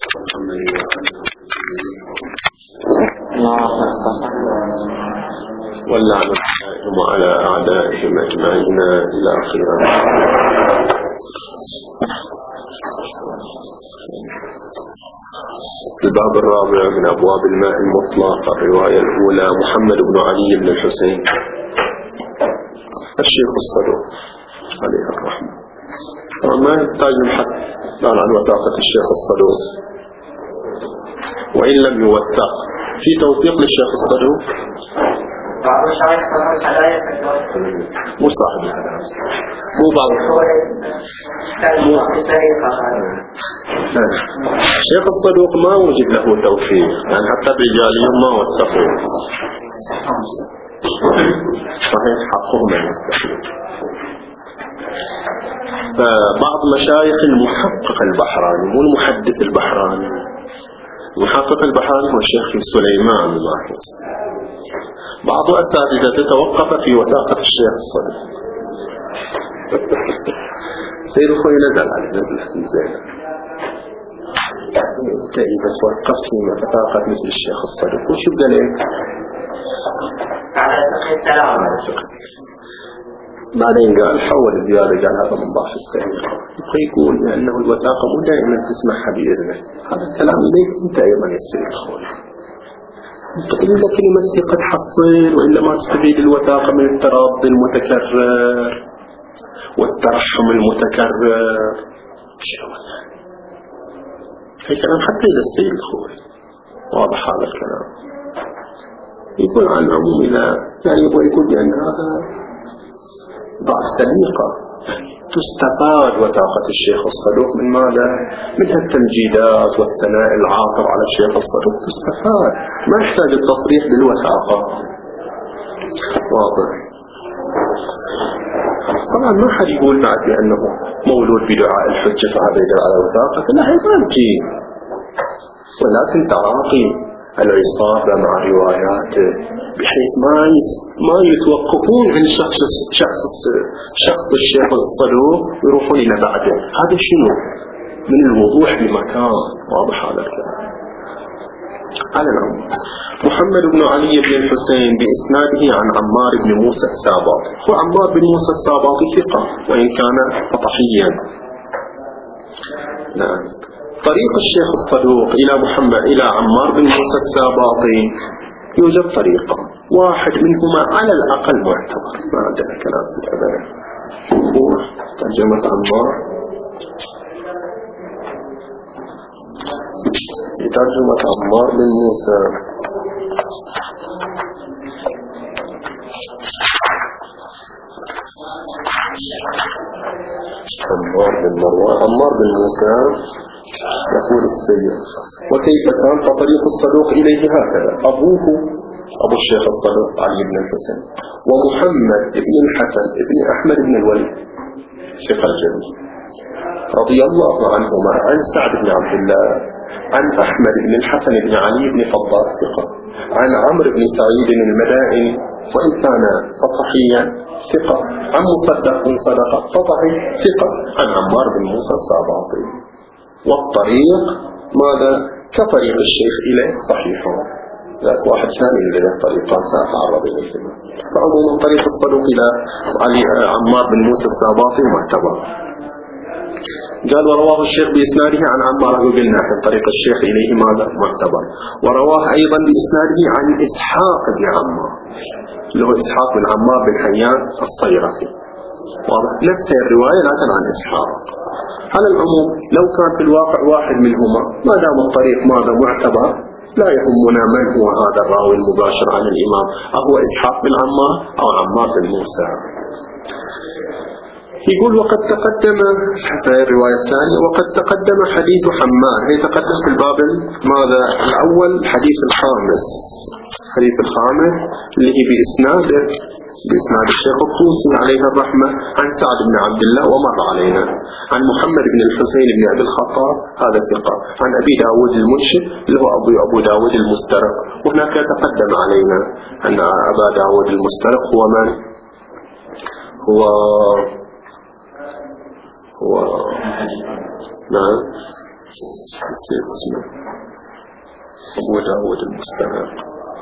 واللعنة على أعدائهم أجمعين إلى آخره. الباب الرابع من أبواب الماء المطلق. الرواية الأولى: محمد بن علي بن الحسين الشيخ الصدوق عليه الرحمة. ما يحتاج نحكي عن وثاقة الشيخ الصدوق، وإن لم يوثق في توثيق للشيخ الصدوق مو صاحب هذا، مو بعض الشيخ الصدوق ما وجد له توثيق، يعني حتى الرجاليون ما وثقوه. صحيح حقهم المستحيل. فبعض مشايخ المحقق البحراني، مو المحدث البحراني، المحقق البحراني هو الشيخ سليمان المحفوظ، بعض أساتذة توقف في وثاقة الشيخ الصدوق. سيد أخوي نزل عليه، نزل في زين انت إذا توقفت في وثاقة مثل الشيخ الصدوق وش يبقى لك؟ بعدين قال حول زيادة، قال هذا من ضعف السيد، يقول لأنه الوثاقة مو دائما تسمحها بإذنه. هذا الكلام إليك أنت أيضا يصير أخوي، تقول لك كلمة ثقة تحصل، وإلا ما تستفيد الوثاقة من التراضي المتكرر والترحم المتكرر. هي كلام حتى إذا السيد أخوي واضح هذا الكلام. يقول عن العموم إلى يعني يبغى يقول بأن هذا ضعف سليقة. تستفاد وثاقة الشيخ الصدوق من ماذا؟ من التمجيدات والثناء العاطر على الشيخ الصدوق، تستفاد، ما يحتاج التصريح بالوثاقة. واضح. طبعا ما حد يقول بعد بأنه مولود بدعاء الحجة فهذا يدل على وثاقة، لا هي مالكي، ولكن تراقي العصابة مع رواياته بحيث ما يتوقفون عن شخص الشيخ الصدوق ويروحون إلى بعده. هذا شنو؟ من الوضوح بمكان. واضح هذا الكلام. على العموم محمد بن علي بن الحسين بإسناده عن عمار بن موسى الساباطي. هو عمار بن موسى الساباطي ثقة وإن كان فطحيا. نعم. طريق الشيخ الصدوق إلى عمار بن موسى الساباطي يوجد طريقة، واحد منهما على الأقل معتبر، ما عندنا كلام بالأبدا. ترجمة عمار، ترجمة عمار بن موسى. عمار بن موسى يقول السيد: وكيف كان فطريق الصدوق إليه هكذا: أبوه أبو الشيخ الصدوق علي بن الحسين، ومحمد بن الحسن بن أحمد بن الوليد ثقة الجميع رضي الله عنهما، عن سعد بن عبد الله، عن أحمد بن الحسن بن علي بن فضال ثقة، عن عمرو بن سعيد المدائني وإن كان فطحيا ثقة، عن مصدق بن صدقة فطحي ثقة، عن عمار بن موسى الساباطي. والطريق ماذا؟ كطريق الشيخ إليه صحيح، ذاك واحد ثاني اللي له طريقان سأتعرض إليهما. فعموما طريق الصدوق إلى عمار بن موسى الساباطي معتبر. قال: ورواه الشيخ بإسناده عن عمار، قلنا في طريق الشيخ إليه ماذا؟ معتبر. ورواه أيضا بإسناده عن إسحاق بن عمار، اللي هو إسحاق بن عمار بن حيان الصيرفي. واضح؟ نفس الرواية لكن عن إسحاق. على العموم لو كان في الواقع واحد منهما، ما دام الطريق ماذا؟ معتبر، لا يهمنا من هو هذا الراوي المباشر عن الإمام، أهو إسحاق بن عمار أو عمار بن موسى. يقول: وقد تقدم حتى الرواية الثانية، وقد تقدم حديث حماد. هي تقدم في الباب ماذا؟ الأول الحديث الخامس اللي هي بإسناد الشيخ الطوسي عليه الرحمة عن سعد بن عبد الله، ومر علينا عن محمد بن الحسين بن أبي الخطاب، هذا الثقة، عن أبي داود المنشد اللي هو أبو داود المسترق. وهناك تقدم علينا أن أبا داود المسترق هو من؟ هو نعم نسيت اسمه أبو داود المستناد.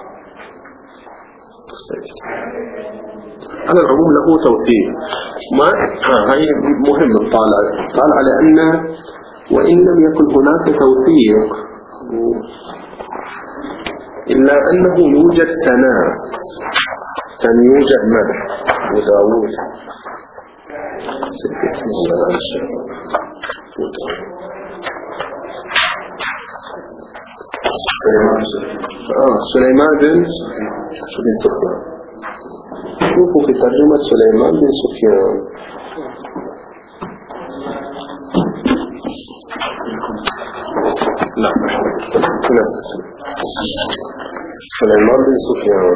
على العموم له توثيق. ما هاي مهم نطالع على أن وإن لم يكن هناك توثيق إلا أنه يوجد ثناء، كان يوجد مدح وداود. سليمان بن سفيان. شوفوا في ترجمة سليمان بن سفيان لا سليمان بن سفيان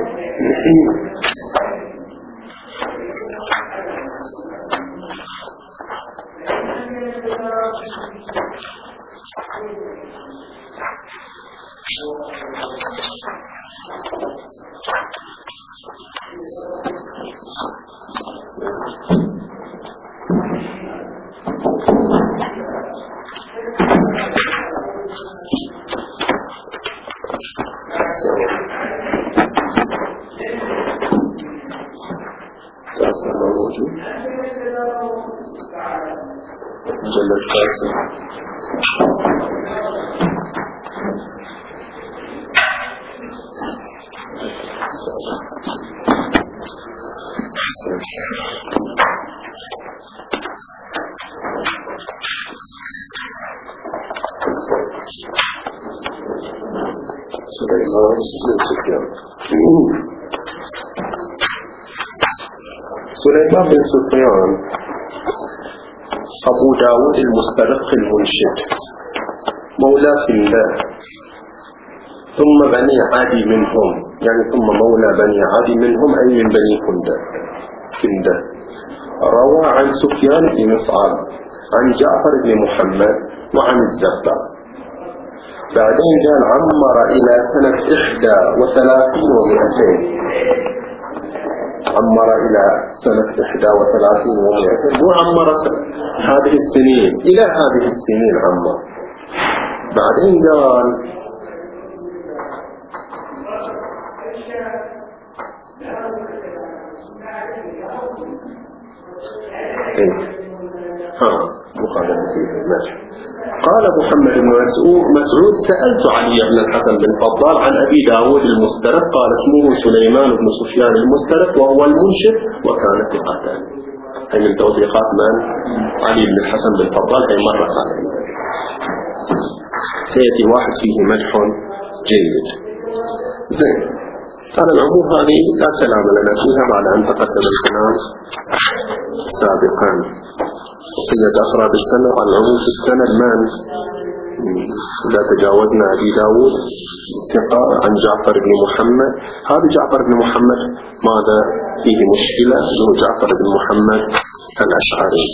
جل القاسم سليمان بن سفيان. سليمان بن سفيان أبو داود المسترق المنشد مولى في الله، ثم بني عدي منهم، يعني ثم مولى بني عدي منهم أي من بني كندة. روى عن سفيان بن مصعب عن جعفر بن محمد وعن الزبدة. بعدين قال عمر إلى سنة 31 و200، عمر إلى سنة 31 و200، مو عمر هذه السنين، إلى هذه السنين عمر. بعدين قال قال محمد بن مسعود سألت علي بن الحسن بن فضال عن أبي داود المسترق، قال اسمه سليمان بن سفيان المسترق وهو المنشد وكان ثقة. هي من توثيقات من؟ علي بن الحسن بن فضال. هي مرة عليه سيأتي واحد فيه مدح جيد. زين، على العموم هذه لا كلام لنا فيها بعد أن تقدم الكلام سابقا. بقية أفراد السنة على العموم في السنة من إذا تجاوزنا أبي داود ثقة عن جعفر بن محمد. هذا جعفر بن محمد ماذا فيه مشكلة؟ هو جعفر بن محمد الأشعري.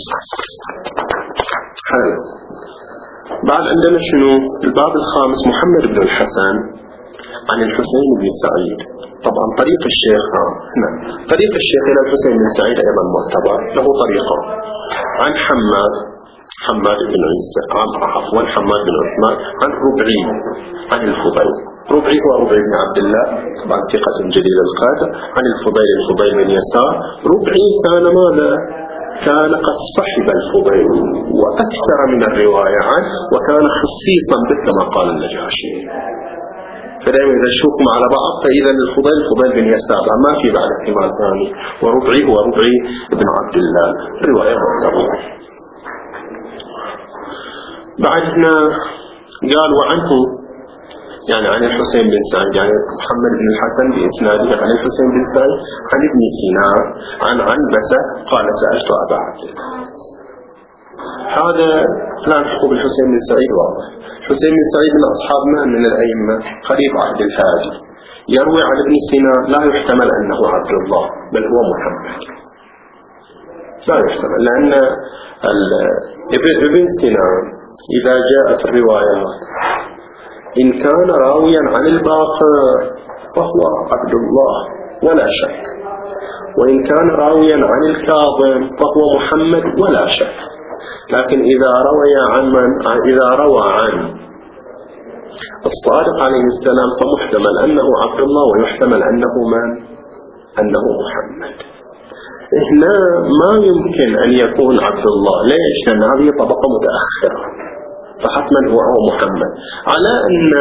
حلو. بعد عندنا شنو؟ الباب الخامس محمد بن الحسن عن الحسين بن سعيد. طبعا طريق الشيخ طريق الشيخ إلى الحسين بن سعيد أيضا معتبر، له طريقة. عن حماد بن عيسى، عفوا حماد بن عثمان، عن ربعي عن الفضيل. ربعي هو ربعي بن عبد الله، طبعا ثقة جليل القادة. عن الفضيل بن يسار. ربعي كان ماذا؟ كان قد صحب الفضيل وأكثر من الرواية عنه، وكان خصيصا به كما قال النجاشي. فدائما إذا نشوفهم على بعض فإذا الفضيل بن يسار ما في بعد احتمال ثاني، وربعي هو ربعي بن عبد الله. رواية معتبرة. بعدنا قال وعنه يعني عن الحسين بن سعيد، يعني محمد بن الحسن بإسناده عن الحسين بن سعيد عن ابن سينان عن عنبسة قال سألت أبا عبد الله. هذا لا نحكم بالحسين بن سعيد واضح. حسين بن سعيد من أصحاب من الأئمة قريب عبد الهادي، يروي عن ابن سينان، لا يحتمل أنه عبد الله بل هو محمد، لا يحتمل، لأن ابن سينان إذا جاءت الروايات إن كان راويا عن الباقر فهو عبد الله ولا شك، وإن كان راويا عن الكاظم فهو محمد ولا شك. لكن إذا روى عن الصادق عليه السلام فمحتمل أنه عبد الله ويحتمل أنه أنه محمد. هنا ما يمكن أن يكون عبد الله. ليش؟ لأن هذه طبقة متأخرة، فحتما هو محمد. على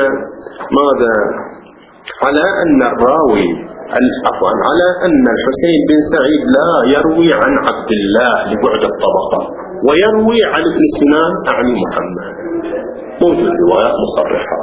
أن الراوي على أن الحسين بن سعيد لا يروي عن عبد الله لبعد الطبقة، ويروي عن ابن سنان أعني محمد. موجود روايات مصرحة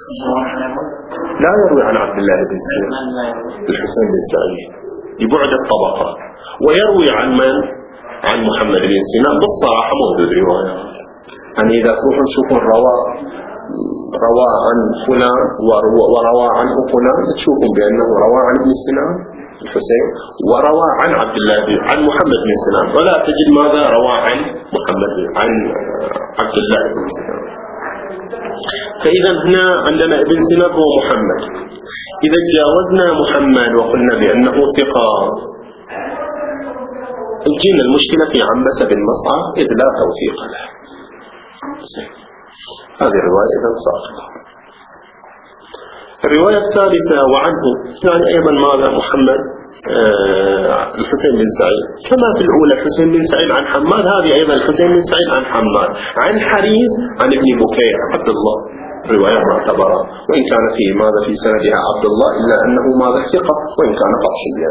لا يروي عن عبد الله بن سنان الحسين بن سعيد لبعد الطبقة، ويروي عن عن محمد بن سنان. بالصراحة موجود روايات، يعني إذا تروحوا تشوفوا روى عن فلان وروى عنه فلان، تشوفوا بأنه روى عن ابن سنان الحسين وروى عن عبد الله عن محمد بن سنان، ولا تجد ماذا روى عن عبد الله بن سنان. فإذا هنا عندنا ابن سنان هو محمد. إذا تجاوزنا محمد وقلنا بأنه ثقة، تجينا المشكلة في عنبسة بن مصعب إذ لا توثيق له. هذه الرواية إذا صادقة. الرواية الثالثة وعنه يعني أيضا ماذا محمد الحسين بن سعيد، كما في الأولى الحسين بن سعيد عن حماد، هذه أيضا الحسين بن سعيد عن حماد عن حريز عن ابن بكير عبد الله. رواية معتبرة، وإن كان في سندها عبد الله إلا أنه ماذا ثقة وإن كان قطعيا.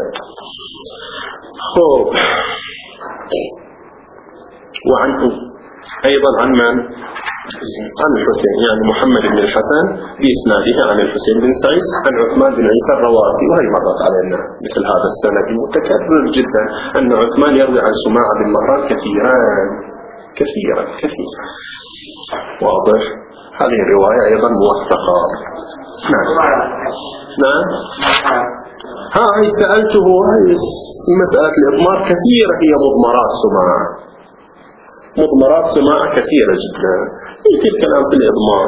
وعنه أيضا عن عن الحسين، يعني محمد بن الحسن بإسناده عن الحسين بن سعيد عن عثمان بن عيسى الرواسي. وهي مرت علينا مثل هذا السند المتكرر جدا، أن عثمان يروي عن سماعة بن مهران كثيرا. واضح؟ هذه الرواية أيضا موثقة. نعم. هاي سألته مسألة الإضمار كثيرة، هي مضمرات سماعة كثيرة جدا. يمكن الكلام في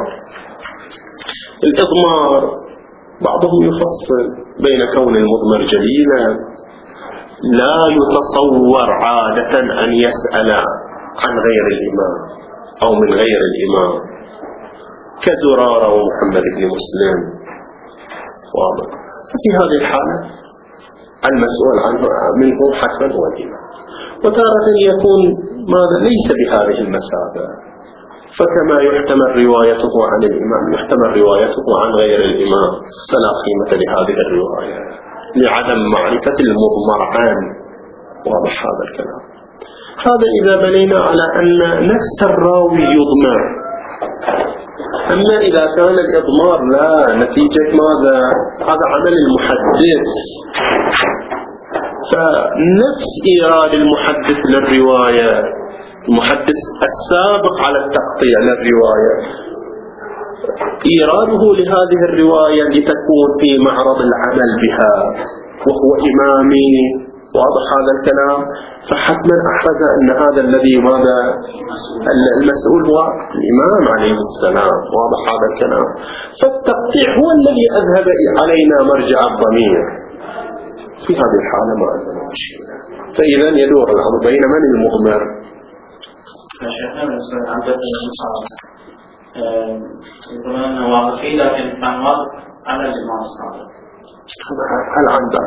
الإضمار بعضهم يفصل بين كون المضمر جليلا لا يتصور عادة أن يسأل عن غير الإمام أو من غير الإمام، كزرارة ومحمد بن مسلم. واضح؟ ففي هذه الحالة المسؤول منه حتما هو الإمام. وتارة يكون ماذا ليس بهذه المثابة، فكما يحتمل روايته عن الإمام يحتمل روايته عن غير الإمام، فلا قيمة لهذه الرواية لعدم معرفة المضمر عنه. واضح هذا الكلام؟ هذا إذا بنينا على أن نفس الراوي يضمر. أما إذا كان الإضمار لا نتيجة ماذا؟ هذا عمل المحدث، فنفس إيراد المحدث للرواية، المحدث السابق على التقطيع للرواية، إيراده لهذه الرواية لتكون في معرض العمل بها وهو إمامي. واضح هذا الكلام؟ فحتما أحرز أن هذا الذي ماذا المسؤول هو الإمام عليه السلام. واضح هذا الكلام؟ فالتقطيع هو الذي أذهب علينا مرجع الضمير. في هذه الحالة ما عندنا مشكلة. فإذا يدور الأمر بين من المضمر. يقولون أنه واقفي لكن كان واقف على الإمام الصادق. هل عندك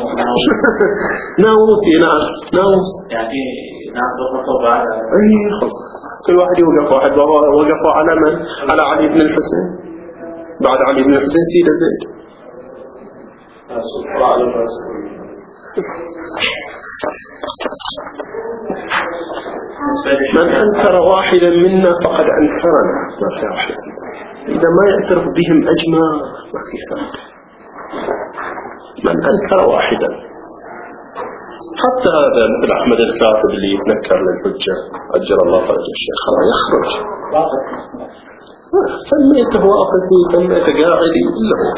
ناوسي؟ ناوس يعني ناس وقفوا بعد كل واحد وقفوا على من؟ على علي بن الحسين. بعد علي بن الحسين سيدة زيد. من أنكر واحدا منا فقد أنكرنا. ما في واحد إذا ما يعترف بهم أجمع ما في فرق. من أنكر واحدا، حتى هذا مثل أحمد الكاتب اللي يتنكر للحجة أجر الله فرج الشيخ يخرج. سميته واقفي سميته قاعدي إلا هو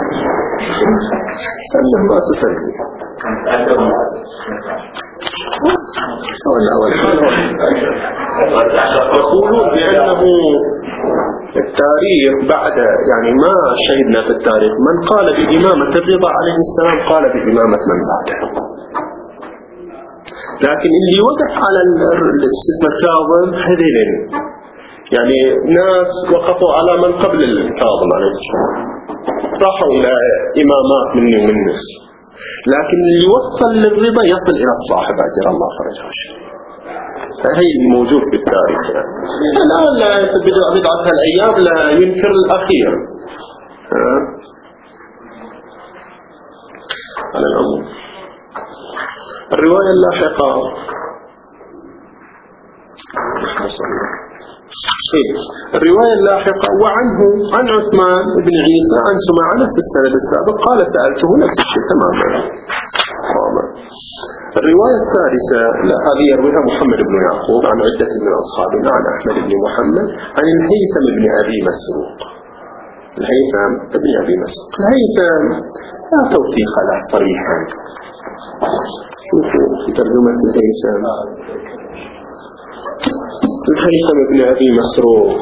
سمه ما تسمي يقولون بأنه التاريخ بعد يعني ما شهدنا في التاريخ من قال بإمامة الرضا عليه السلام قال بإمامة من بعده. لكن اللي وقف على اسم الكاظم هذين يعني ناس وقفوا على من قبل الكاظم عليه السلام، راحوا إلى إمامات مني ومنك، لكن اللي وصل للرضا يصل إلى الصاحب أجر الله فرجه. هي الموجود في التاريخ يعني. الآن لا بدعة هالأيام لا ينكر الأخير. على العموم الرواية اللاحقة الرواية اللاحقة وعنه عن عثمان بن عيسى عن سماعة نفس السند السابق قال سألته نفس الشيء تماما. الرواية السادسة هذه يرويها محمد بن يعقوب عن عدة من أصحابنا عن أحمد بن محمد عن الهيثم بن أبي مسروق. الهيثم بن أبي مسروق، الهيثم لا توثيق له صريحا. شوفوا في ترجمة الهيثم، الهيثم بن أبي مسروق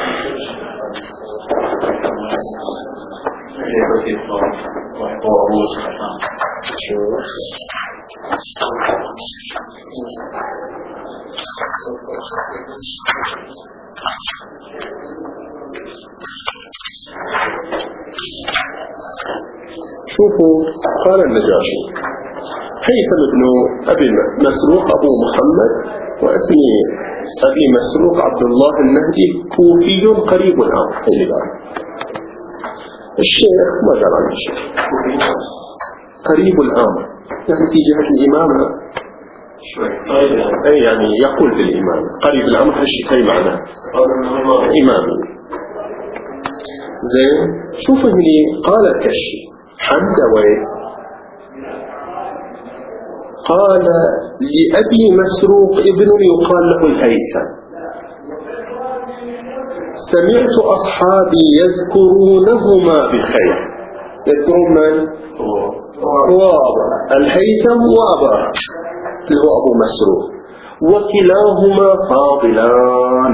شوفوا قال النجاشي هيثم بن أبي مسروق أبو محمد واسمه أبي مسروق عبد الله النهدي كوفي قريب الأمر. الشيخ ما قال عن الشيخ قريب الأمر يعني في جهة الإمامة أي يعني يقول بالإمام قريب الأمر هالشيء أي معنى إمامي زين. شوفوا هني قال الكشي حمدوي قال لأبي مسروق ابن يقال له الهيثم سمعت أصحابي يذكرونهما بخير. يذكرون من؟ الهيثم وأبا اللي هو أبو مسروق وكلاهما فاضلان.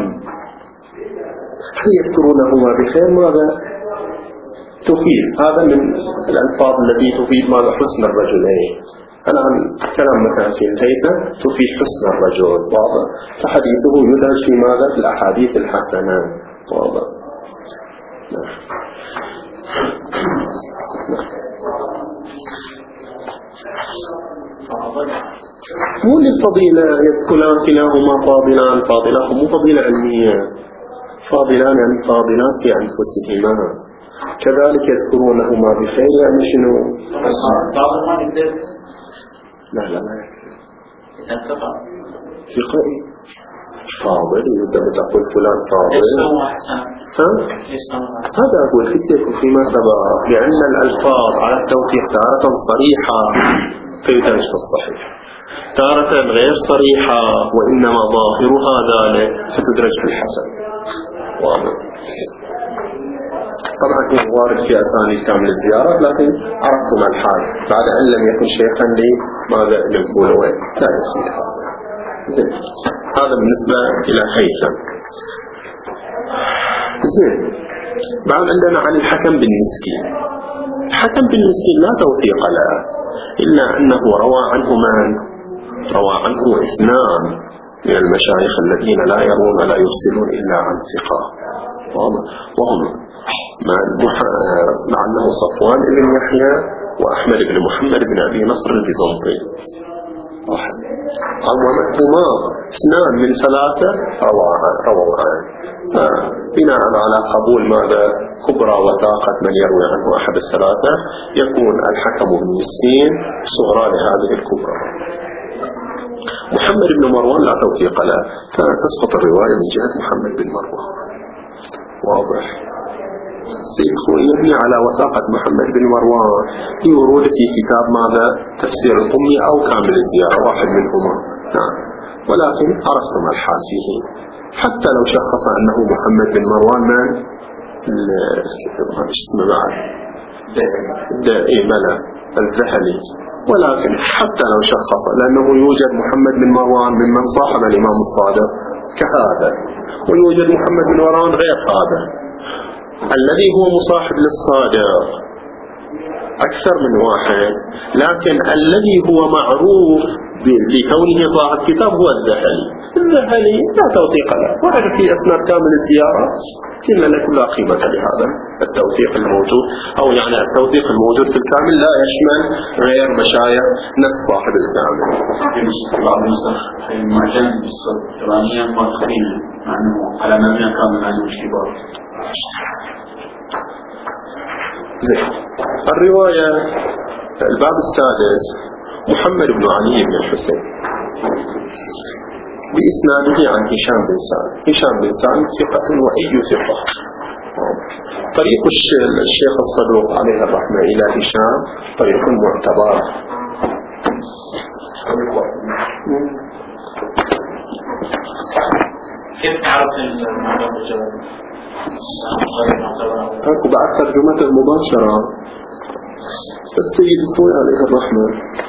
يذكرونهما بخير ماذا تفيد؟ هذا من الألفاظ التي تفيد ماذا؟ حسن الرجلين. الآن كلام مثلا في الهيثم تفيد حسن الرجل واضح، فحديثه يدرج في ماذا؟ في الأحاديث الحسنة واضح. مو للفضيلة يذكران كلاهما فاضلان، فاضلة مو فضيلة علمية، فاضلان يعني فاضلان في أنفسهما. كذلك يذكرونهما بخير يعني شنو؟ لا يكفي في قائل فاضل يبدأ تقول فلان فاضل هذا أقول فيما سبق لأن الألفاظ على التوثيق تارة صريحة فيدرج في الصحيح، تارة غير صريحة وإنما ظاهرها ذلك فتدرج في الحسن. واضح. طبعا هو وارد في أسانيد كامل الزيارات لكن عرفتم الحال بعد أن لم يكن شيخا لي ماذا نقول وين لا يصير زين. هذا بالنسبة إلى هيثم. زين. بعد عندنا عن الحكم بن مسكين. الحكم بن مسكين لا توثيق له إلا أنه روى عنه من؟ روى عنه اثنان من المشايخ الذين لا يرون ولا يرسلون إلا عن ثقة وهم مع أنه صفوان بن يحيى وأحمد بن محمد بن أبي نصر البيزنطي. هما اثنان من ثلاثة رووا عنه بناء على قبول ماذا؟ كبرى وثاقة من يروي عنه أحد الثلاثة يكون الحكم بن مسكين صغرى لهذه الكبرى. محمد بن مروان لا توثيق له، تسقط الرواية من جهة محمد بن مروان. واضح. سيكون يبني على وثاقة محمد بن مروان يورود في كتاب ماذا؟ تفسير الأمي أو كامل الزيارة واحد منهما. نعم. ولكن عرفتم الحال فيه حتى لو شخص أنه محمد بن مروان من اسمه بعد ملا الذهلي، ولكن حتى لو شخص لأنه يوجد محمد بن مروان ممن صاحب الإمام الصادق كهذا، ويوجد محمد بن مروان غير هذا الذي هو مصاحب للصادق أكثر من واحد، لكن الذي هو معروف لكونه صاحب كتاب هو الذهلي لا توثيق له، وهذا في أسناد كامل الزيارة إن لك لا قيمة لهذا التوثيق الموجود، أو يعني التوثيق الموجود في الكامل لا يشمل غير مشايخ نفس صاحب الكامل. بعض النسخ في المعجم الإيرانية موثقين مع أنه على مبنى كامل عنه اشتباه. الرواية الباب السادس محمد بن علي بن الحسين بإسناده عن هشام بن سالم ثقة وأي ثقة. طريق الشيخ الصدوق عليه الرحمة إلى هشام طريق معتبر. كيف تعرف المعنى الجواب؟ أكو بعد ترجمته مباشرة. السيد الطوي عليه الرحمة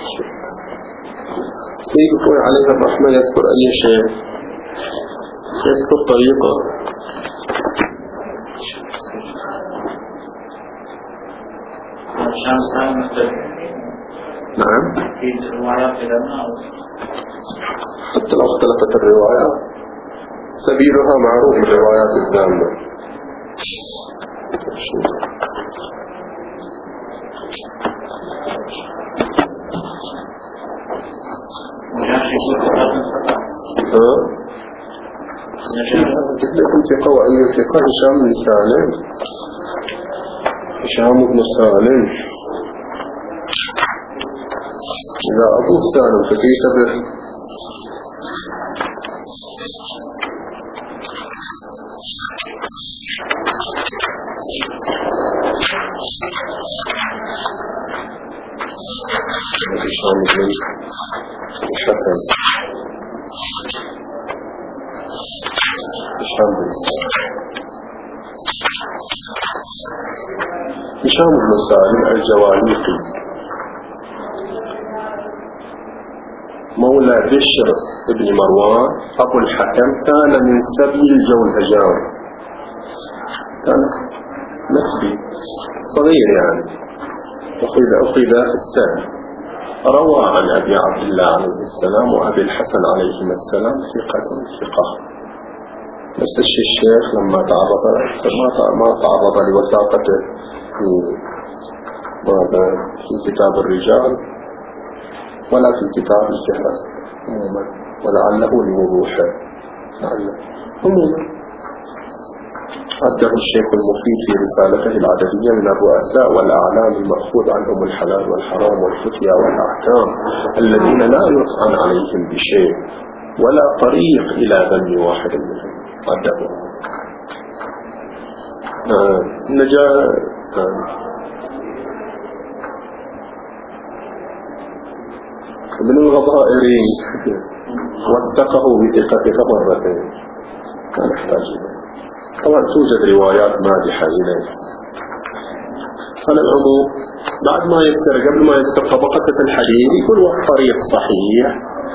يذكر أي شيء، يذكر طريقة. نعم، حتى لو اختلفت الروايات سبيلها معروف الروايات الدامة. لكم ثقة وأي ثقة هشام بن سالم، هشام بن سالم إذا أبوه سالم فكيف به؟ هشام بن الحكم هشام بن سالم الجواليقي مولى بشر بن مروان أبو الحكم، كان من سبي الجوزجان، كان نسبي صغير يعني، أخذ السبي. روى عن أبي عبد الله عليه السلام وأبي الحسن عليهما السلام ثقة. نفس الشيء الشيخ لما ما تعرض لوثاقته في كتاب الرجال ولا في كتاب الفهرس عموما، ولعله لوضوحه عموما. عده الشيخ المفيد في رسالته العددية من الرؤساء والأعلام المأخوذ عنهم الحلال والحرام والفتيا والأحكام الذين لا يطعن عليهم بشيء ولا طريق إلى ذم واحد منهم. عده من الغضائرين وثقه بثقته مرتين، كان يحتاج إليه. طبعا توجد روايات مادحة إليه. على العموم بعد ما يذكر قبل ما يذكر طبقة الحديث يقول والطريق صحيح.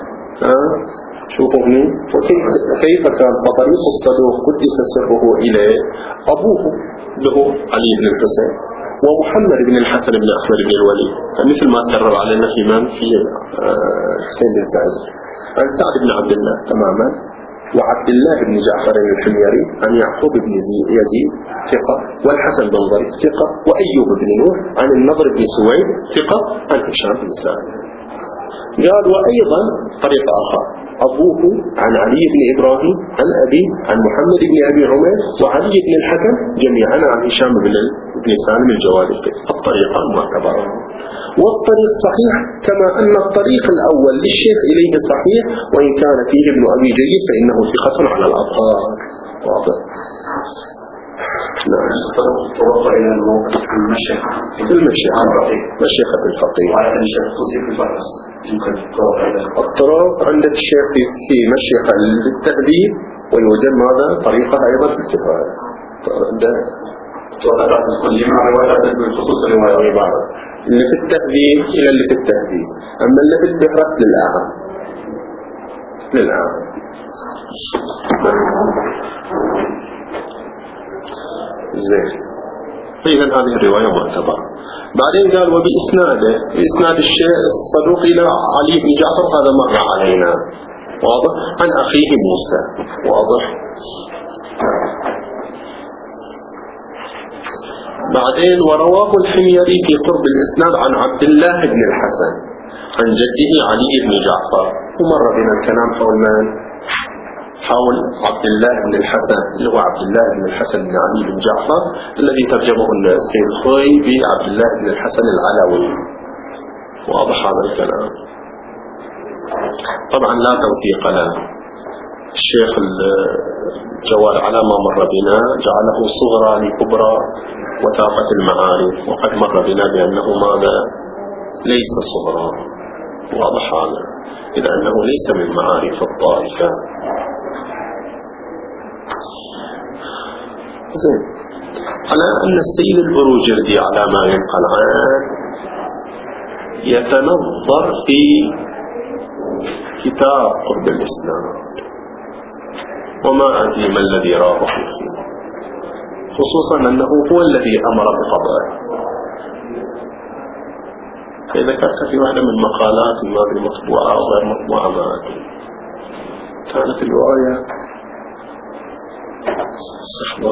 شوفوا هنا وكيف كان طريق الصدوق قدس سره إليه أبوه له علي بن الحسين ومحمد بن الحسن بن أحمد بن الوليد، مثل ما تكرر علينا في حسين بن سعد عن سعد بن عبد الله تماما، وعبد الله بن جعفر الحميري عن يعقوب بن يزيد ثقة، والحسن بن ضريب ثقة، وأيوب بن نوح عن النضر بن سويد ثقة، عن هشام بن سعد. قال وأيضا طريقة أخرى أبوه عن علي بن إبراهيم عن أبي عن محمد بن أبي عمير وعلي بن الحكم جميعا عن هشام بن سالم الجواليقي. الطريقة معتبرة، والطريق صحيح كما أن الطريق الأول للشيخ إليه صحيح، وإن كان فيه ابن أبي جيد فإنه ثقة على الأطهار. واضح؟ نعم. توصل إلى الموقف في المشيخة مشيخة الفقيه. وعلى الشيخ توصيف الفقه يمكن الطرق عندك الشيخ في مشيخة للتهذيب، ويوجد ماذا طريقة أيضا في الكفاية. كل مع روايات بخصوص الرواية بعض اللي في التهذيب إلى اللي في التهذيب، أما اللي في الفهرس للآن. زين. فإذا هذه الرواية معتبرة. بعدين قال وبإسناده، بإسناد الشيخ الصدوق إلى علي بن جعفر، هذا مر علينا واضح، عن أخيه موسى واضح. بعدين ورواه الحميري في قرب الإسناد عن عبد الله بن الحسن عن جده علي بن جعفر. ومر بنا الكلام حول من؟ حول عبد الله بن الحسن اللي هو عبد الله بن الحسن بن علي بن جعفر الذي ترجمه السيد الخوي بعبد الله بن الحسن العلوي. واضح هذا الكلام. طبعا لا توثيق له. الشيخ الجواد على ما مر بنا جعله صغرى لكبرى وثاقة المعارف، وقد مر بنا بأنه ماذا؟ ليس صغرى. واضح هذا، إذا أنه ليس من معارف الطائفة. زين. على أن السيد البروجردي على ما ينقل عنه يتنظر في كتاب قرب الإسلام، وما أدري ما الذي رابط فيه، خصوصا أنه هو الذي أمر بقضائه. ذكرت في واحدة من مقالات الماضي مطبوعة أو غير مطبوعة ما أدري، كانت الرواية صحبة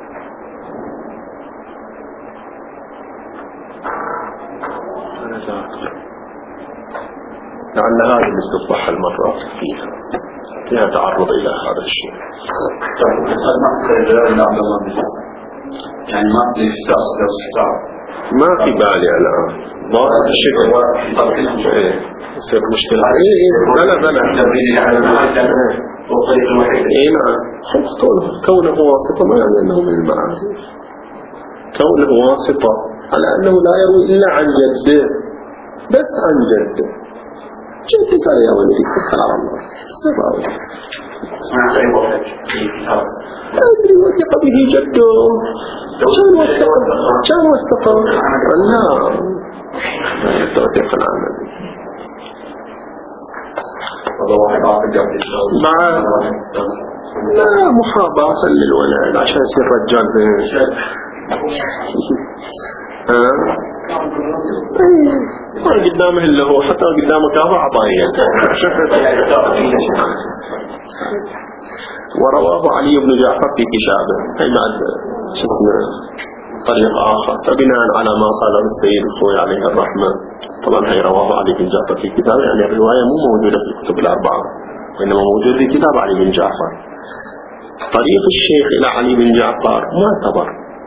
لعل هذه اللي تطبح المرة فيها تعرض إلى هذا الشيء. يعني ما في ما في بالي الآن ضاعت الشكل يصير مشكلة. بلا كونه واسطة ما يعني أنه من المعارف، كونه واسطة على أنه لا يروي إلا عن جده، بس عن جده. جدك يا ولدي فكر على الله السبب لا أدري وثق به جده كان وثق لا توثيق العمل مع لا محاباة للولد عشان يصير رجال زين. ما قدامه إلا هو، حتى قدامك هذا عطايا. ورواه علي بن جعفر في كتابه، أي بعد طريق آخر. فبناء على ما قال السيد الخوي عليه الرحمة، طبعا هي رواه علي بن جعفر في كتابه، يعني الرواية مو موجودة في الكتب الأربعة، وإنما موجود في كتاب علي بن جعفر. طريق الشيخ إلى علي بن جعفر معتبر،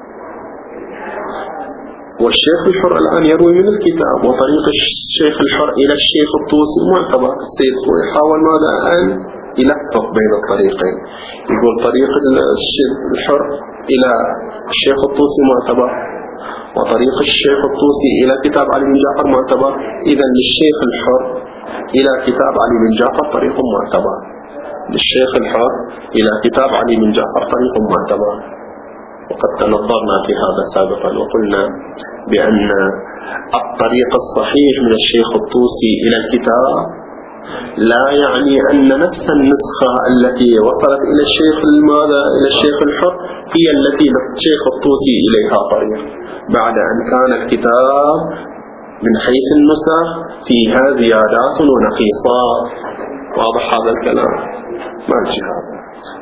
والشيخ الحر الآن يروي من الكتاب، وطريق الشيخ الحر إلى الشيخ الطوسي معتبر. السيد الخوي حاول ماذا أن يلفق بين الطريقين، يقول طريق الشيخ الحر إلى الشيخ الطوسي معتبر، وطريق الشيخ الطوسي إلى كتاب علي بن جعفر معتبر. إذا للشيخ الحر إلى كتاب علي بن جعفر طريق معتبر، للشيخ الحر إلى كتاب علي بن جعفر طريق معتبر. وقد تنظرنا في هذا سابقا وقلنا بأن الطريق الصحيح من الشيخ الطوسي إلى الكتاب لا يعني أن نفس النسخة التي وصلت إلى الشيخ إلى الشيخ الحر هي التي للشيخ الطوسي إليها طريق، بعد أن كان الكتاب من حيث النسخ فيها زيادات ونقيصات. واضح هذا الكلام؟ ما نجي هذا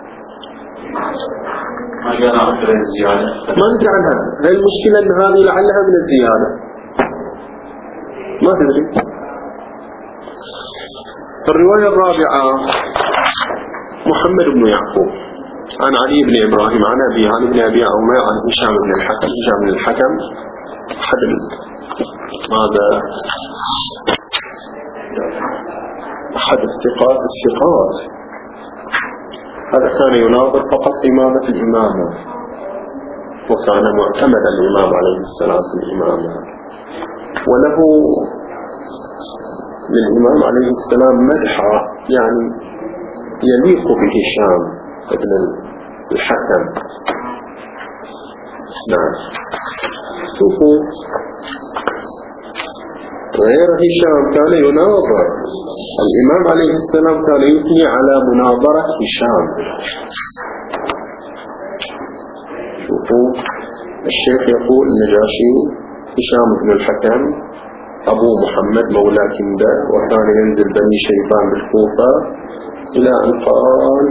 ما ندري عنها. هي المشكلة أن هذه لعلها من الزيادة، ما تدري. الرواية الرابعة محمد بن يعقوب عن علي بن إبراهيم عن أبي علي بن أبي عمير عن هشام بن الحكم. هشام بن الحكم أحد الثقات هذا كان يناظر فقط في ماذا؟ في الإمامة، وكان معتمد الإمام عليه السلام في الإمامة، وله للإمام عليه السلام مدحة يعني يليق بهشام ابن الحكم. نعم شوفوا، غير هشام كان يناظر الإمام عليه السلام، كان يثني على مناظرة هشام. شوفوا الشيخ يقول النجاشي هشام بن الحكم أبو محمد مولى كندة، وكان ينزل بني شيبان بالكوفة إلى أن قال: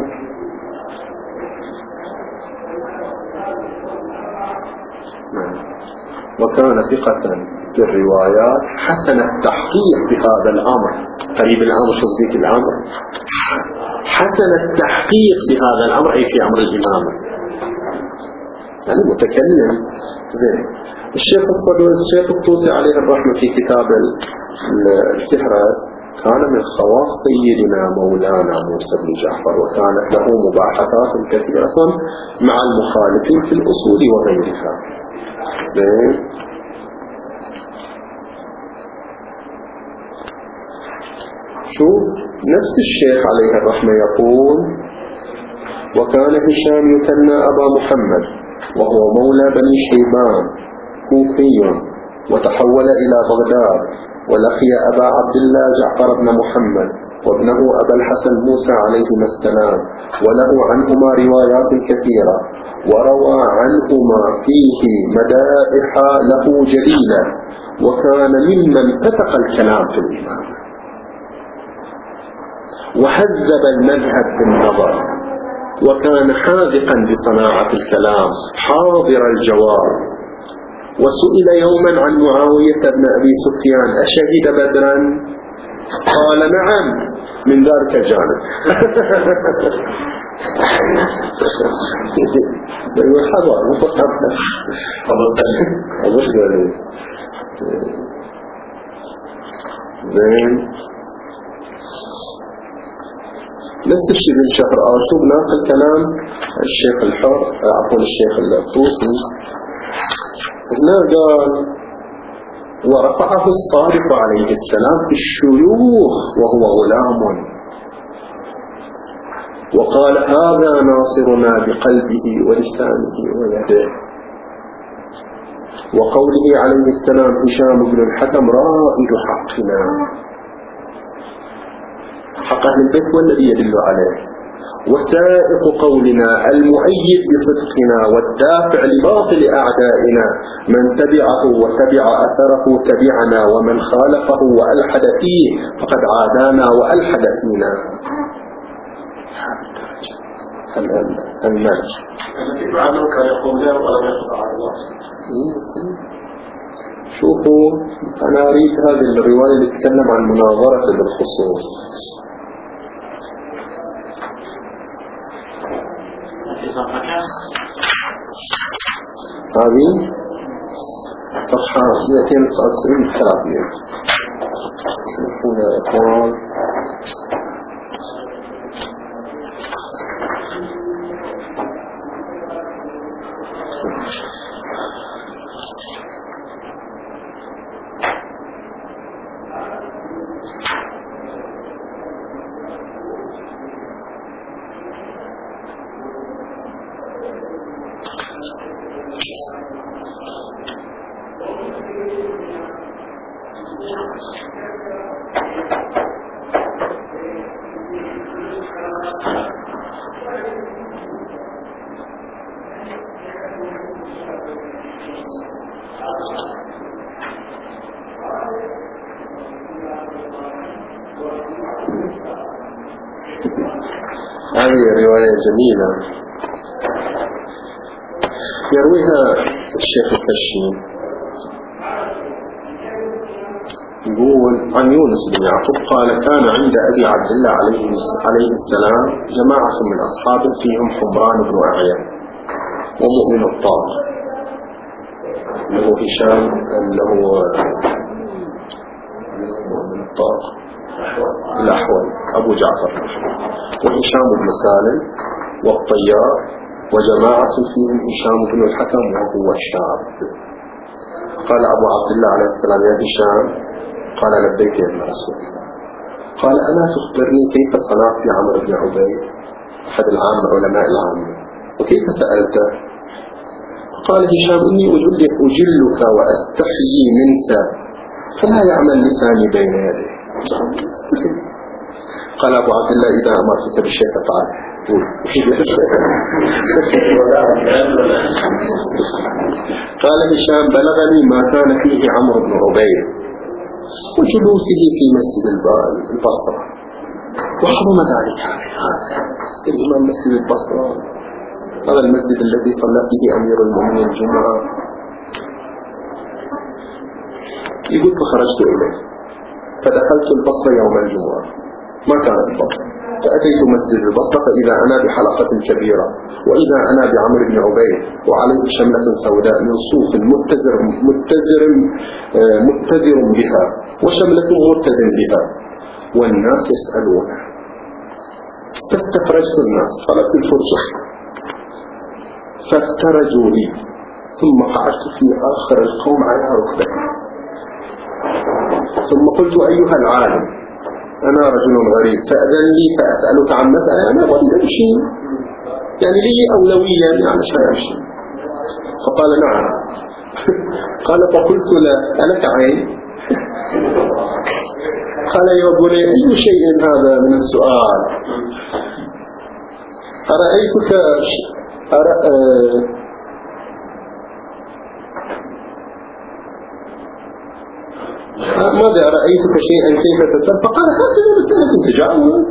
وكان ثقة في الروايات حسن التحقيق بهذا الأمر. قريب الأمر، شوف ذيك الأمر، حسن التحقيق في هذا الأمر، أي في أمر الإمامة، يعني متكلم زين. الشيخ الصدوق الشيخ الطوسي عليه الرحمة في كتاب الفهرس كان من خواص سيدنا مولانا موسى بن جعفر، وكانت له مباحثات كثيرة مع المخالفين في الأصول وغيرها. زين. شوف نفس الشيخ عليه الرحمة يقول: وكان هشام يكنى أبا محمد، وهو مولى بني شيبان كوفي، وتحول إلى بغداد ولقي أبا عبد الله جعفر بن محمد وابنه أبا الحسن موسى عليهما السلام، وله عنهما روايات كثيرة، وروى عنهما فيه مدائح له جليلة، وكان ممن فتق الكلام في الإمامة وهذب المذهب بالنظر، وكان حاذقا بصناعة الكلام حاضر الجواب. وسئل يوما عن معاوية بن أبي سفيان: أشهد بدرا؟ قال: نعم، من ذلك الجانب. زين. نفس الشيء من شهر آشوب ناقل كلام الشيخ الحر، عفوا الشيخ الطوسي، هنا قال: ورفعه الصادق عليه السلام في الشيوخ وهو غلام، وقال: هذا ناصرنا بقلبه ولسانه ويده. وقوله عليه السلام: هشام بن الحكم رائد حقنا، حق أهل البيت والذي يدل عليه، وسائق قولنا المؤيد بصدقنا والدافع لباطل أعدائنا، من تبعه وتبع أثره تبعنا، ومن خالفه وألحد فيه فقد عادانا وألحد فينا. الملك شوفوا، أنا أريد هذه الرواية اللي تتكلم عن مناظرة بالخصوص. هذه صفحة 299 الثلاثية. شوفوا يا إخوان، هذه رواية جميلة يرويها الشيخ الكشي، يقول عن يونس بن يعقوب قال: كان عند أبي عبد الله عليه السلام جماعة من أصحاب فيهم حمران بن أعين ومؤمن الطاق، له هشام له مؤمن الطاق الأحول أبو جعفر، وهشام بن سالم والطيار، وجماعة فيهم هشام بن الحكم وهو الشاب. قال أبو عبد الله عليه السلام: يا هشام. قال: لبيك يا ابن رسول الله. قال: ألا تخبرني كيف صنعت في عمرو بن عبيد أحد العامة علماء العامة، وكيف سألته؟ قال هشام: إني أجلك وأستحيي منك فلا يعمل لساني بين يديه. قال أبو عبد الله: إذا أمرتك بشيء فعله. قال هشام بلغني ما كان فيه عمرو بن عبيد وجلوسه في مسجد البصرة وحرم ذلك الإمام مسجد البصرة هذا المسجد الذي صلى فيه أمير المؤمنين الجمعة. يقول فخرجت إليه فدخلت البصرة يوم الجمعة ما كانت البصرة فأتيت مسجد البصرة فإذا أنا بحلقة كبيرة وإذا أنا بعمر بن عبيد وعليه شملة سوداء من صوف متذر بها وشملة مرتد بها والناس يسألون فاستفرجت الناس طلبت الفرجة فافترجوا لي ثم قعدت في آخر القوم على ركبتي ثم قلت أيها العالم أنا رجل غريب فأذن لي فأسألك عن مسألة أنا أريد أمشي يعني لي أولوية يعني شيء أمشي. فقال نعم. قال فقلت له ألك عين؟ قال يا بني أي شيء هذا من السؤال أرأيتك ماذا رأيتك شيئا كيف تسأل؟ فقال هذه مسألة تجاوز.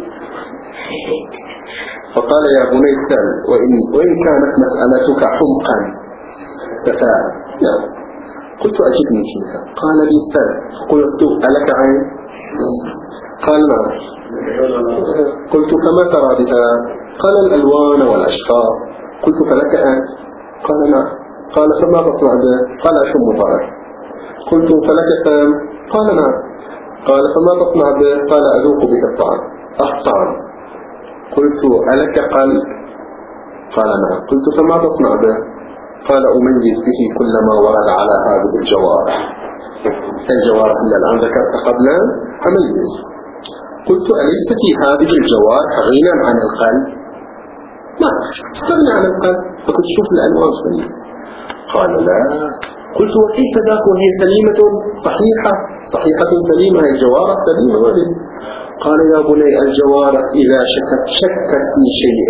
فقال يا بني سل وإن كانت مسألتك حمقا سفاهة قلت أجبني فيها. قال لي سل قلت ألك عين؟ قال نعم. قلت فما ترى بها؟ قال الألوان والأشخاص. قلت فلك عين؟ قال نعم. قال فما تصنع به؟ قال أشم ضرر. قلت فلك فم؟ قال نعم. قال فما تصنع به؟ قال أذوق به الطعام. الطعام. قلت ألك قلب؟ قال نعم. قلت فما تصنع به؟ قال أميز به كل ما ورد على هذه الجوارح. الجوارح اللي الآن ذكرت قبلا أميز. قلت أليس في هذه الجوارح غنى عن القلب؟ لا استغنى عن القلب. فقلت شوف الألوان سليمة. قال لا. قلت وكيف ذاك وهي سليمة صحيحة سليمة الجوارح سليمة وهي. قال يا بني الجوارح إذا شكت في شيء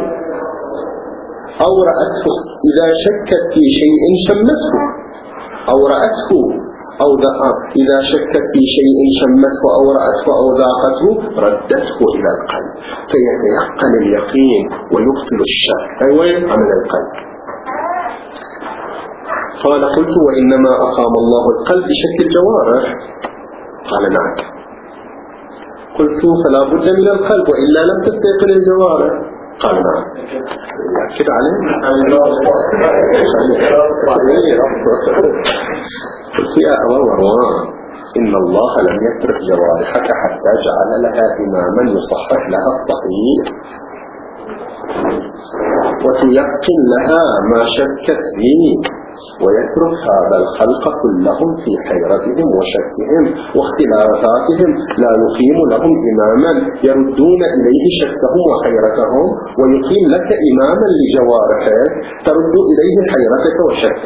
أو رأته إذا شكت في شيء شمته أو رأته أو إذا شكت في شيء شمته أو رأته أو ذاقته ردته إلى القلب فيتيقن اليقين ويبطل الشك أي عمل القلب. قال قلت وإنما أقام الله القلب بشك الجوارح. قال نعم. قلت فلا بد من القلب وإلا لم تستيقن الجوارح. قال نعم. يأكد عليه. قلت يا أبا مروان إن الله لم يترك جوارحك حتى جعل لها إماما يصحح لها الصحيح وتيقن لها ما شكت فيه ويترك هذا الخلق كلهم في حيرتهم وشكهم واختلافاتهم لا يقيم لهم إماما يردون إليه شكهم وحيرتهم ويقيم لك إماما لجوارحك ترد إليه حيرتك وشكك.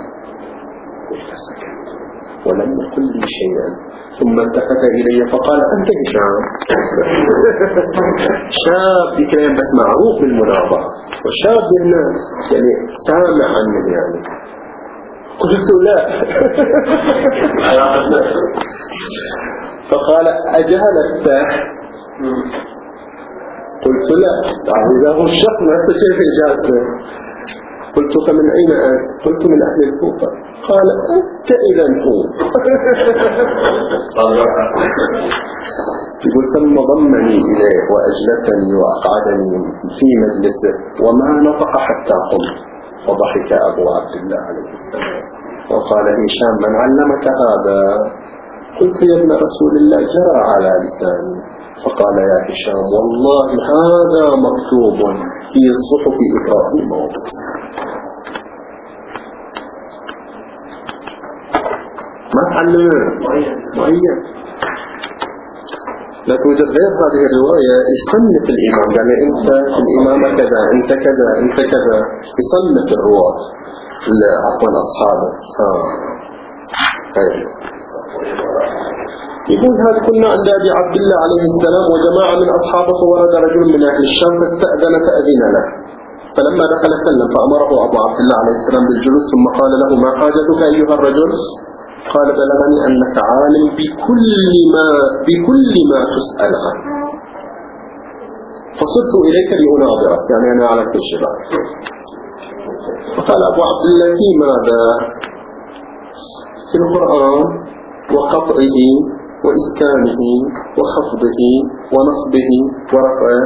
فسكت ولم يقل لي شيئا ثم التفت إلي فقال أنت هشام. شاب بكلام بس معروف بالمناظرة وشاب بالناس يعني سامع عنه يعني. قلت لا. فقال أجهلت؟ قلت لا. إذا هو الشخص ما تشير إجازة. قلت فمن أين أنت؟ قلت من أهل الكوفة. قال أنت إذا هو. يقول ثم ضمني إليه وأجلسني وأقعدني في مجلسه وما نطق حتى قمت. وضحك أبو عبد الله عليه السلام وقال هشام من علمك هذا؟ قلت يا ابن رسول الله جرى على لساني. فقال يا هشام والله هذا مكتوب في صحف إبراهيم وموسى. ما تعلم معين لا توجد غير هذه الرواية. يصنف الإمام يعني أنت الإمام كذا أنت كذا أنت كذا يصنف الرواة عفوا أصحابه. يقول هذا كنا عند أبي عبد الله عليه السلام وجماعة من أصحابه فورد رجل من أهل الشام فاستأذن فأذن له فلما دخل سلم فأمره أبو عبد الله عليه السلام بالجلوس ثم قال له ما حاجتك أيها الرجل؟ قال بلغني أنك عالم بكل ما تسأل عنه فصرت إليك لأناظرك يعني أنا على كل شيء. فقال أبو عبد الله في ماذا؟ في القرآن وقطعه وإسكانه وخفضه ونصبه ورفعه.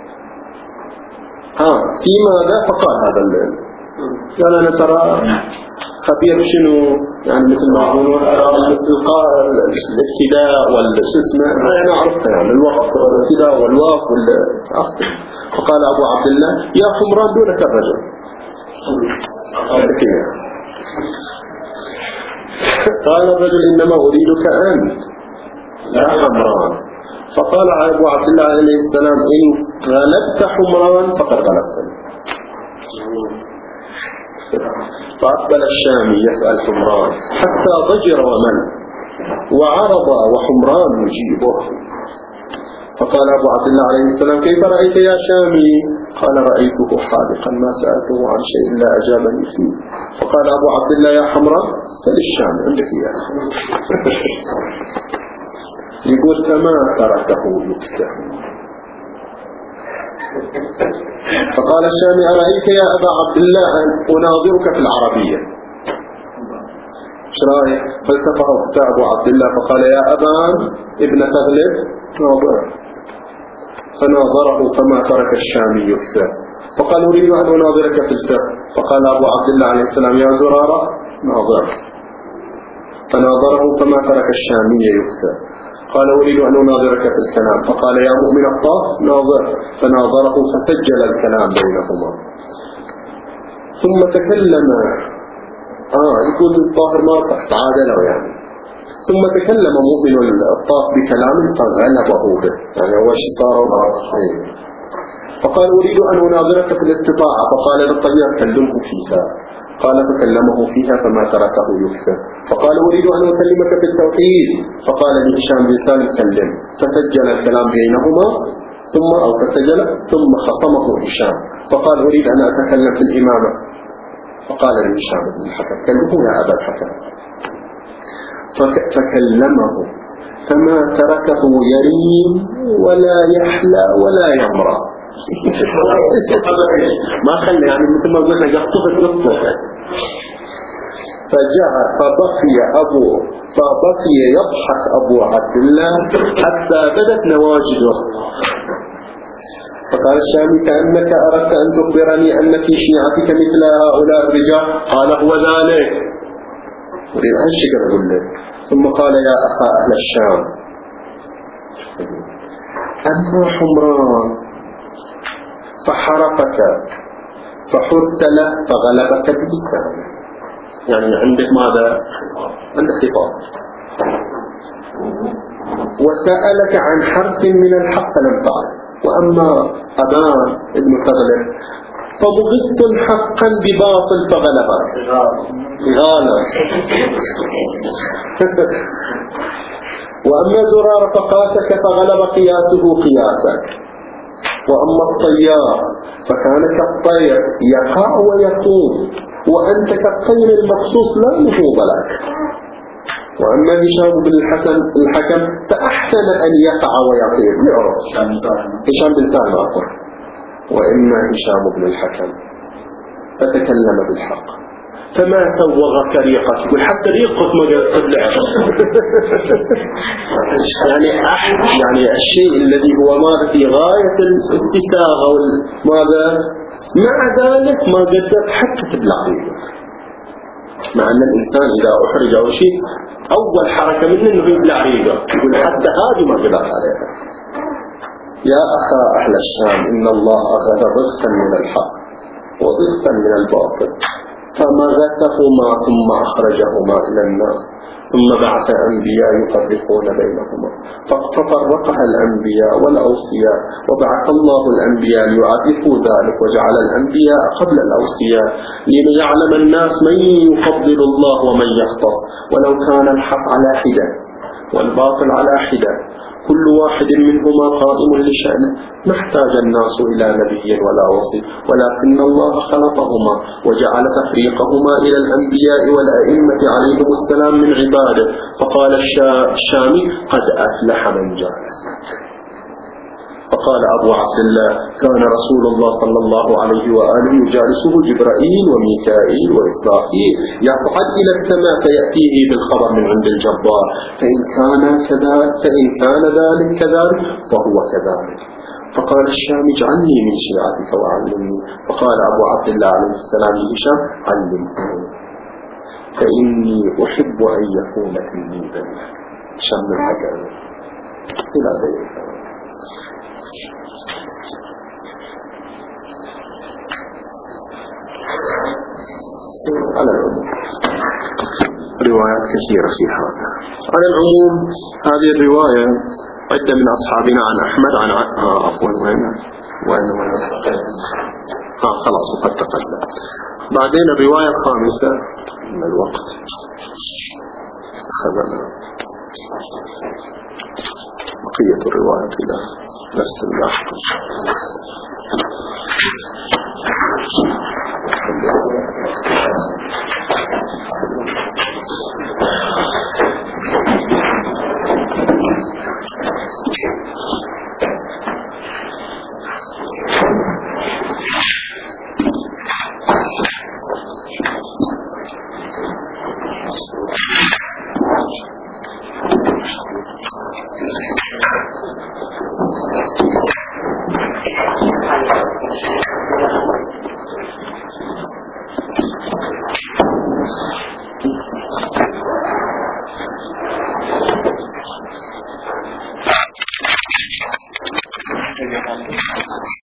في ماذا؟ فقال هذا قال أنا ترى خبير شنو يعني مثل ما يقولون الابتداء والاسماء أنا عرفتها يعني الوقت والابتداء والواف والأخذ. فقال أبو عبد الله يا حمران دونك الرجل. قال الرجل إنما أريدك أنت يا حمران. فقال أبو عبد الله عليه السلام إن غلبت حمران فقد غلبتني. فأقبل الشامي يسأل حمران حتى ضجر ومن وعرض وحمران يجيبه. فقال أبو عبد الله عليه السلام كيف رأيت يا شامي؟ قال رأيته حاذقا ما سألته عن شيء لا أجابني فيه. فقال أبو عبد الله يا حمران سل الشامي عندك إياه. يقول كما تركه يكتب. فقال الشامي أرأيت يا أبا عبد الله أن أناظرك في العربية ايش رايك؟ فالتفت أبو عبد الله فقال يا أبان ابن تغلب ناظر. فناظره فما ترك الشامي يكتب. فقال أريد أن أناظرك في الفقه. فقال أبو عبد الله عليه السلام يا زرارة ناظر. فناظره فما ترك الشامي يكتب. قال أريد أن أناظرك في الكلام. فقال يا مؤمن الطاف ناظر. فناظره فسجل الكلام بينهما ثم تكلم يقول الطاهر ما تعادلوا يعني. ثم تكلم مؤمن الطاف بكلام قد غلبه به يعني هو شيء صار فقال أريد أن أناظرك في الاستطاعة. فقال بالطبيعة كلمه فيها. قال فكلمه فيها فما تركه يكسر. فقال أريد أن أكلمك في التوحيد. فقال لي هشام بن سالم كلم. فسجل الكلام بينهما فسجل ثم خصمه هشام. فقال أريد أن أتكلم في الإمامة. فقال لي هشام بن الحكم كلمه يا أبا الحكم. فكلمه فما تركه يريم ولا يحلى ولا يمرى. ما خلي يعني مثل ما قلنا يقطف. فبقي يضحك أبو عبد الله حتى بدت نواجذه. فقال الشامي كأنك أردت أن تخبرني أن في شيعتك مثل هؤلاء الرجال. قال هو ذلك أريد أن شكر أقول لك. ثم قال يا أخا أهل الشام أما حمران فحرقك فحرت له فغلبك بلسان يعني عندك ماذا؟ عندك خطاب. وسألك عن حرف من الحق لم تعرف. وأما أبان ابن تغلب فبغضت حقا بباطل فغلبك غالب. وأما زرار فقاسك فغلب قياسه قياسك. وأما الطيار فكان كالطير يقع ويقوم وأنت كالطير المقصوص لا نهوض لك. وأما هشام بن الحكم فأحسن أن يقع ويطير يعرف هشام بن سالم أقول. وإما هشام بن الحكم فتكلم بالحق فما سوغ طريقة يقول حتى ريقه ما طلع يعني الشيء الذي هو ماذا في غاية الاتساغ ماذا مع ذلك ما قدر حتى تبلع ريقه. مع أن الإنسان إذا أحرج أو شيء أول حركة منه أنه يبلع ريقه يقول حتى هذه ما قدر عليها. يا أخا أهل الشام إن الله أخذ ضغطا من الحق وضغطا من الباطل فمغتهما ثم أخرجهما إلى الناس ثم بعث أنبياء يفرقون بينهما ففرقها الأنبياء والأوصياء وبعث الله الأنبياء ليعرفوا ذلك وجعل الأنبياء قبل الأوصياء ليعلم الناس من يفضل الله ومن يختص ولو كان الحق على حدة والباطل على حدة، كل واحد منهما قائم لشأنه، ما احتاج الناس إلى نبي ولا وصي، ولكن الله خلقهما وجعل تفريقهما إلى الأنبياء والأئمة عليهم السلام من عباده. فقال الشامي: قد أفلح من جالس. فقال أبو عبد الله: كان رسول الله صلى الله عليه وآله يجالسه جبرائيل وميكائيل وإسرافيل، يصعد إلى السماء فيأتيه بالخبر من عند الجبار، فإن كان ذلك كذلك فهو كذلك. فقال الشام: اجعلني من شيعتك وعلمني. فقال أبو عبد الله عليه السلام لهشام: علمتني فإني أحب أن يكون تلميذا. شم الحجر إلى ذلك. على العموم روايات كثيرة في هذا. على العموم هذه الرواية عدة من أصحابنا عن أحمد عن خلاص وقد تقدم. بعدين الرواية الخامسة من الوقت أخذنا بقية الرواية إلى نفس اللحظة.